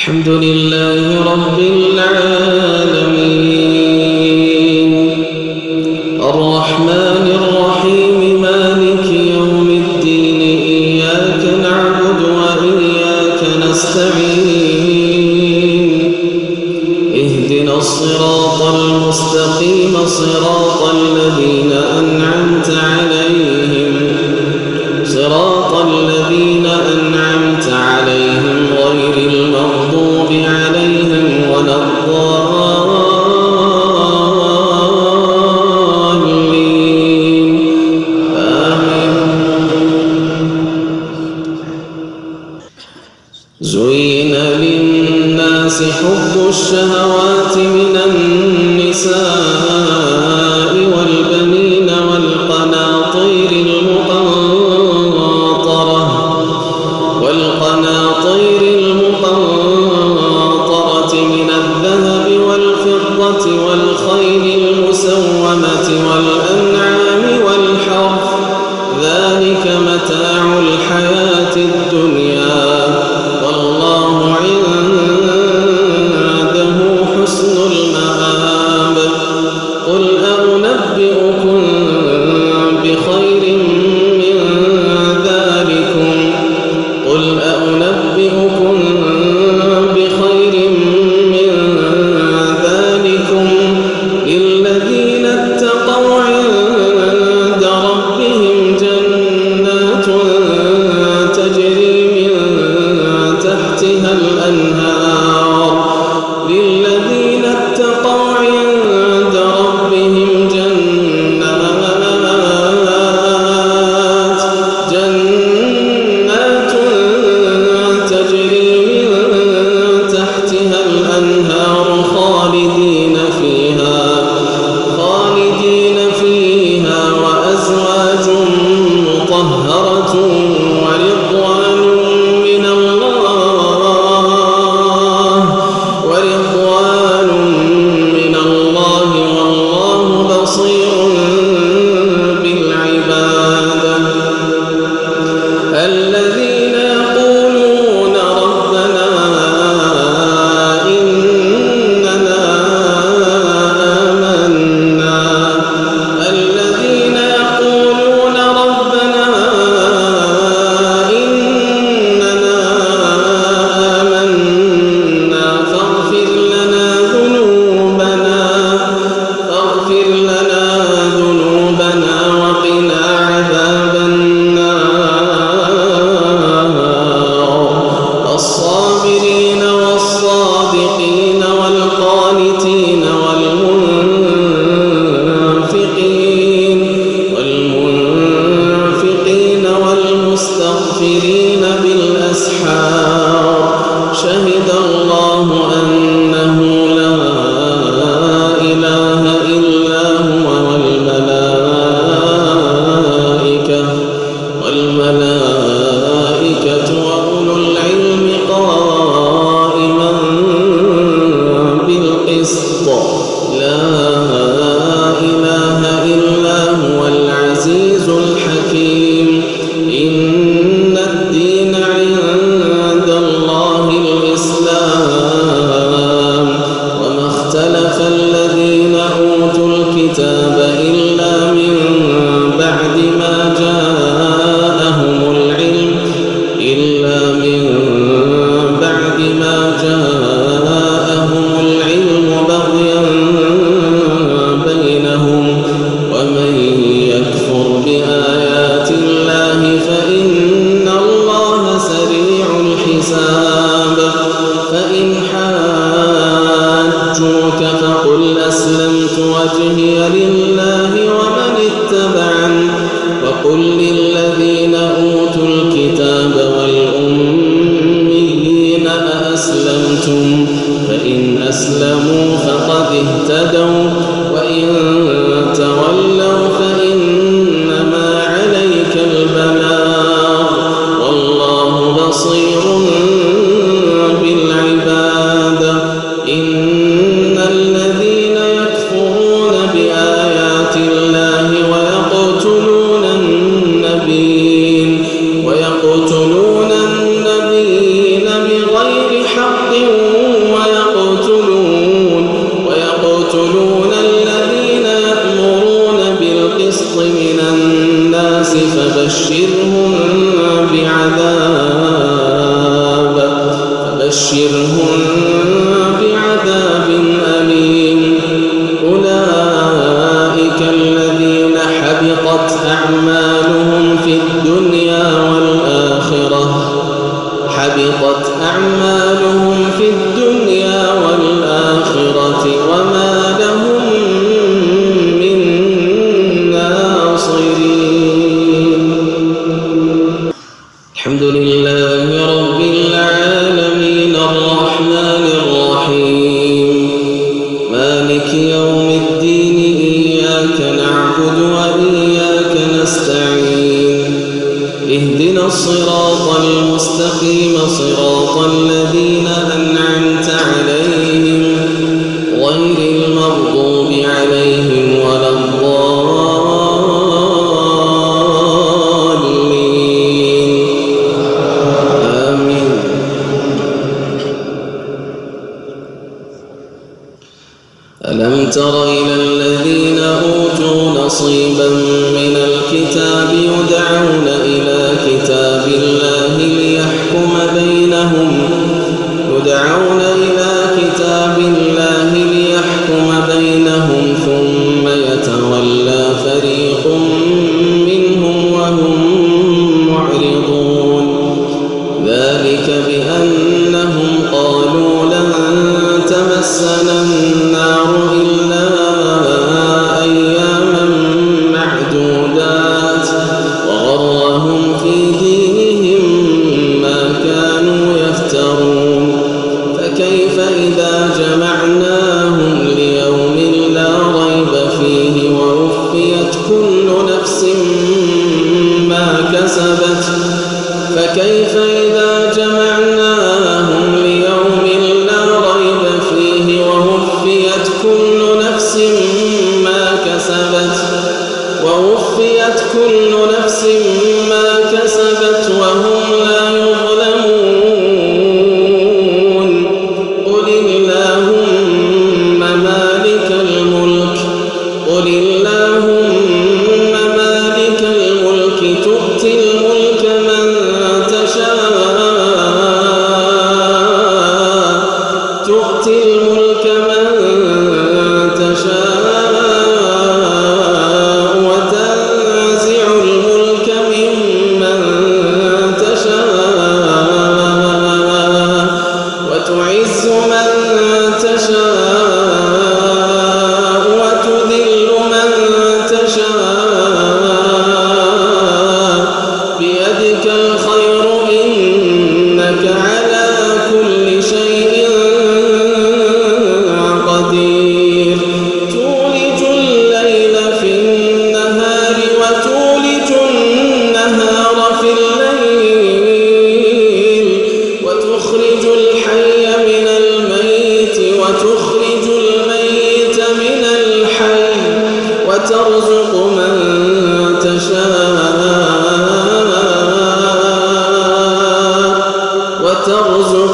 الحمد لله رب العالمين الرحمن الرحيم مالك يوم الدين إياك نعبد وإياك نستعين اهدنا الصراط المستقيم صراط الذين أنعمت عليهم غير المغضوب عليهم ولا الضالين آمين. زين للناس حب الشهوات من النساء والبنين والقناطير المقنطرة من الذهب والفضة والخيل المسومة والأنعام والحرث ذلك متاع الحياة الدنيا والله عنده حسن المآب. قل أنبئكم بخير من ذلكم للذين اتقوا عند ربهم جنات تجري من تحتها الأنهار خالدين فيها وأزواج مطهرة ورضوان من الله والله بصير بالعباد. الذين يقولون ربنا إننا آمنا فاغفر لنا ذنوبنا وقنا عذاب النار. الصابرين والصادقين والقانتين والمنفقين والمستغفرين بالأسحار. شهد الله أنه لا إله إلا هو والملائكة وأولو العلم قائما بالقسط. لا إله إلا هو العزيز الحكيم. إن الدين عند الله الإسلام وما اختلف الذين أوتوا الكتاب إلا من بعد ما جاءهم العلم بغيا بينهم ومن يكفر بآيات الله فإن الله سريع الحساب. فإن حاجوك فقل أسلمت وجهي لله ومن اتبعني وقل للذين أوتوا الكتاب والأميين أأسلمتم فإن أسلموا فقد اهتدوا وإن تولوا فإنما عليك البلاغ والله بصير بالعباد. إن الذين يكفرون بآيات الله ويقتلون النبيين بغير حق فبشرهم بعذاب أليم. أولئك الذين حبطت أعمالهم في الدنيا والآخرة وما لهم من ناصرين. الحمد لله رب العالمين الرحمن الرحيم مالك يوم الدين إياك نعبد وإياك نستعين اهدنا الصراط المستقيم صراط الذين أنعمت عليهم غير المغضوب عليهم ولا الضالين آمين. ألم تر إلى الذين أوتوا نصيبا من الكتاب يدعون إلى كتاب الله ليحكم بينهم ثم يتولى فريق منهم وهم معرضون. ذلك بأنهم قالوا لن تمسنا النار إلا أياما معدودات وغرهم في دينهم ما كانوا يفترون. فكيف إذا جمعناهم ليوم لا ريب فيه ووفيت كل نفس ما كسبت وهم لا يظلمون. قل اللهم مالك الملك تؤتي الملك من تشاء وتنزع الملك ممن تشاء وتعز من تشاء وتذل من تشاء بيدك الخير إنك على كل شيء قدير. تولج الليل في النهار وتولج النهار في الليل وتخرج الحي من الميت وتخرج الميت من الحي وترزق من تشاء